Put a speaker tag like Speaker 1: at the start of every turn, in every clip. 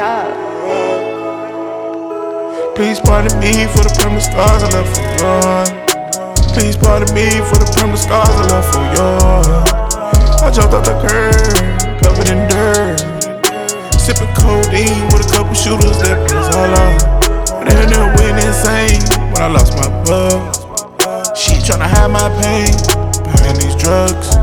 Speaker 1: up.
Speaker 2: Please pardon me for the permanent scars I left for you. Please pardon me for the permanent scars I left for you. I jumped off the curb, covered in dirt, sipping codeine with a couple shooters that was all up. And then went insane when I lost my bug. She tryna hide my pain behind these drugs.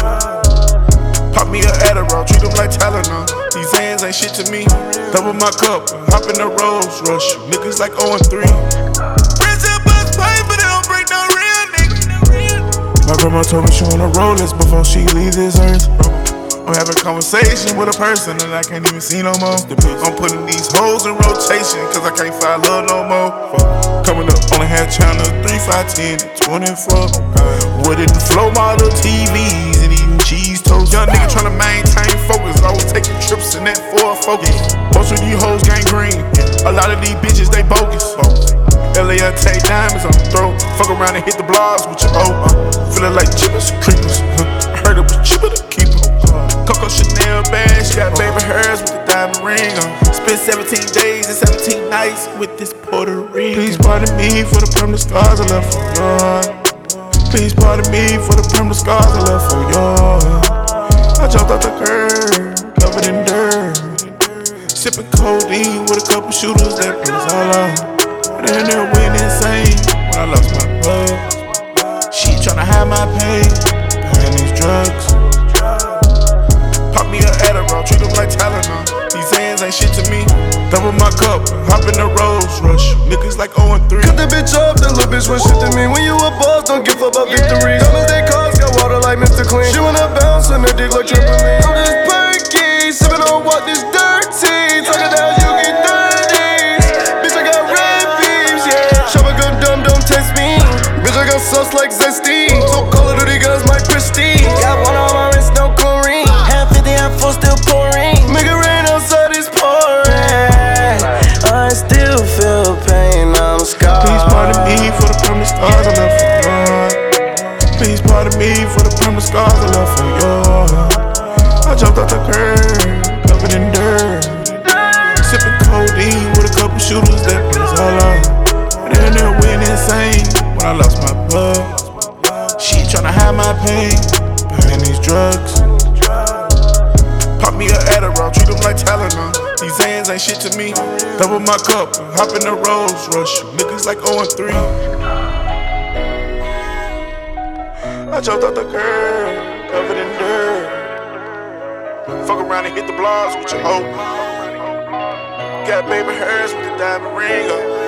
Speaker 2: Pop me a Adderall, treat them like Tylenol. These hands ain't shit to me. Double my cup, hop in the Rolls Rush. Niggas like 0-3. Friends and bus pipe, but they don't break no real niggas. My grandma told me she wanna roll this before she leave this earth. I'm having a conversation with a person that I can't even see no more. I'm putting these hoes in rotation, cause I can't find love no more. Coming up, only had channel 3, 5, 10, and 24. Wooden flow model TVs and eating cheese toast. Young nigga tryna maintain focus, always taking trips in that Ford Focus. Most of these hoes gang green, a lot of these bitches they bogus. LAT diamonds on the throat, fuck around and hit the blogs with your hoe. Feeling like chippers, creepers. I heard it was cheaper to keep them. Coco Chanel bag, she got baby hers with the diamond ring on. Spent 17 days and 17 nights with this Puerto Rican. Please pardon me for the permanent scars I left for you. Please pardon me for the permanent scars I left for you. I jumped off the curb, covered in dirt, sipping codeine with a couple shooters that was all up. And then went insane when I lost my bug. She tryna hide my pain behind these drugs. Pop me a Adderall, treat them like Tylenol. These hands ain't shit to me. Double my cup, hop in the Rolls Rush. Niggas like 0-3.
Speaker 3: Cut the bitch up, that little bitch was shit to me. When you a boss, don't give up about victories. Diamonds they cost, got water like Mr. Clean. She wanna bounce on her dick like trampoline. I'm just perky, sippin' on what this dirty. Talking down, you get dirty. Bitch, I got red beams, yeah. Shove a gun dumb, don't test me. Bitch, I got sauce like Zesty. So Call of Duty guns, my prestige. Got one on my wrist, no chlorine. Half 50, half full, still pouring. Make it rain outside, it's pouring. I still feel pain, I'm scarred.
Speaker 2: Please pardon me for the permanent scars I left for you. Please pardon me for the permanent scars I left for you. I jumped off the curb, covered in dirt, sipping codeine with a couple shooters that was all up. And then went insane when I lost my bug. She tryna hide my pain behind these drugs. Pop me a Adderall, treat them like Tylenol. These hands ain't shit to me. Double my cup, hop in the Rolls Rush. Niggas like 0-3. I jumped off the curb, covered in dirt. Fuck around and hit the blogs with your hoe. Got baby hers with the diamond ring up.